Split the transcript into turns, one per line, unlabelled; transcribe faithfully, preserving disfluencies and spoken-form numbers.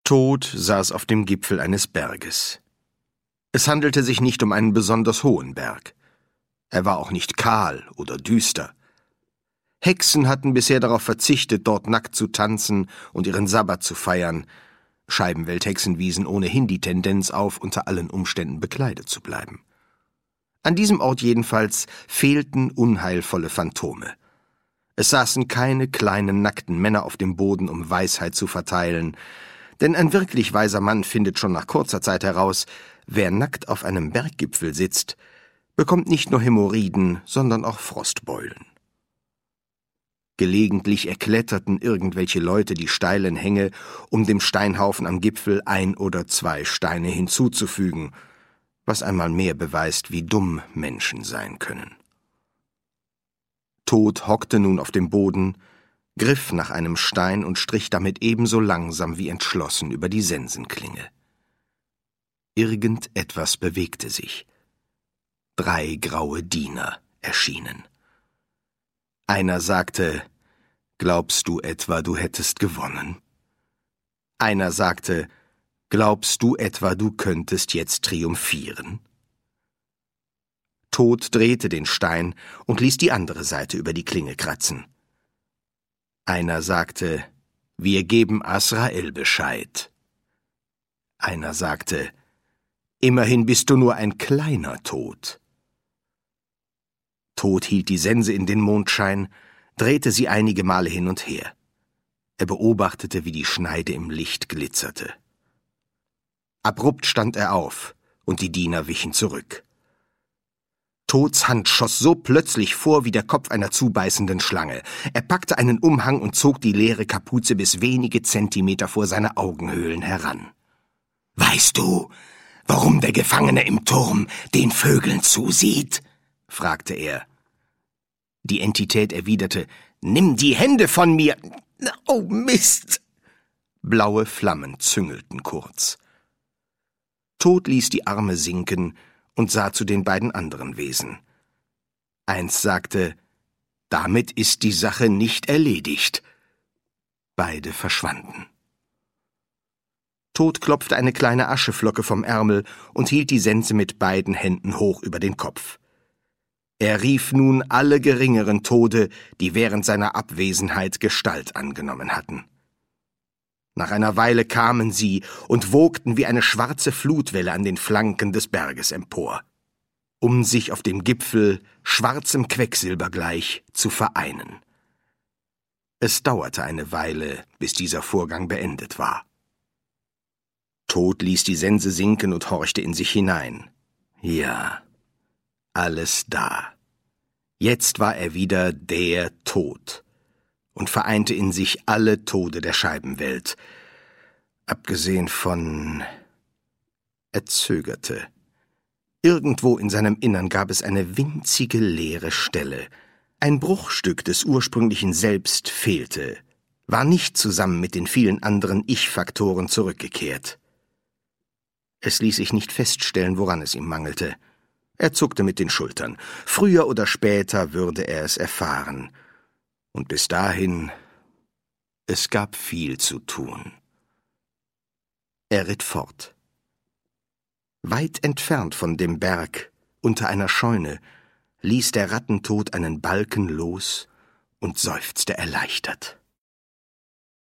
Tod saß auf dem Gipfel eines Berges. Es handelte sich nicht um einen besonders hohen Berg. Er war auch nicht kahl oder düster. Hexen hatten bisher darauf verzichtet, dort nackt zu tanzen und ihren Sabbat zu feiern. Scheibenwelthexen wiesen ohnehin die Tendenz auf, unter allen Umständen bekleidet zu bleiben. An diesem Ort jedenfalls fehlten unheilvolle Phantome. Es saßen keine kleinen nackten Männer auf dem Boden, um Weisheit zu verteilen, denn ein wirklich weiser Mann findet schon nach kurzer Zeit heraus, wer nackt auf einem Berggipfel sitzt, bekommt nicht nur Hämorrhoiden, sondern auch Frostbeulen. Gelegentlich erkletterten irgendwelche Leute die steilen Hänge, um dem Steinhaufen am Gipfel ein oder zwei Steine hinzuzufügen, was einmal mehr beweist, wie dumm Menschen sein können. Tod hockte nun auf dem Boden, griff nach einem Stein und strich damit ebenso langsam wie entschlossen über die Sensenklinge. Irgendetwas bewegte sich. Drei graue Diener erschienen. Einer sagte: »Glaubst du etwa, du hättest gewonnen?« Einer sagte: »Glaubst du etwa, du könntest jetzt triumphieren?« Tod drehte den Stein und ließ die andere Seite über die Klinge kratzen. Einer sagte: »Wir geben Azrael Bescheid.« Einer sagte: »Immerhin bist du nur ein kleiner Tod.« Tod hielt die Sense in den Mondschein, drehte sie einige Male hin und her. Er beobachtete, wie die Schneide im Licht glitzerte. Abrupt stand er auf, und die Diener wichen zurück. Tods Hand schoss so plötzlich vor wie der Kopf einer zubeißenden Schlange. Er packte einen Umhang und zog die leere Kapuze bis wenige Zentimeter vor seine Augenhöhlen heran. »Weißt du, warum der Gefangene im Turm den Vögeln zusieht?« fragte er. Die Entität erwiderte: »Nimm die Hände von mir! Oh, Mist!« Blaue Flammen züngelten kurz. Tod ließ die Arme sinken und sah zu den beiden anderen Wesen. Eins sagte: »Damit ist die Sache nicht erledigt.« Beide verschwanden. Tod klopfte eine kleine Ascheflocke vom Ärmel und hielt die Sense mit beiden Händen hoch über den Kopf. Er rief nun alle geringeren Tode, die während seiner Abwesenheit Gestalt angenommen hatten. Nach einer Weile kamen sie und wogten wie eine schwarze Flutwelle an den Flanken des Berges empor, um sich auf dem Gipfel, schwarzem Quecksilber gleich, zu vereinen. Es dauerte eine Weile, bis dieser Vorgang beendet war. Tod ließ die Sense sinken und horchte in sich hinein. Ja, alles da. Jetzt war er wieder der Tod und vereinte in sich alle Tode der Scheibenwelt, abgesehen von... Er zögerte. Irgendwo in seinem Innern gab es eine winzige leere Stelle. Ein Bruchstück des ursprünglichen Selbst fehlte, war nicht zusammen mit den vielen anderen Ich-Faktoren zurückgekehrt. Es ließ sich nicht feststellen, woran es ihm mangelte. Er zuckte mit den Schultern. Früher oder später würde er es erfahren. Und bis dahin, es gab viel zu tun. Er ritt fort. Weit entfernt von dem Berg, unter einer Scheune, ließ der Rattentod einen Balken los und seufzte erleichtert.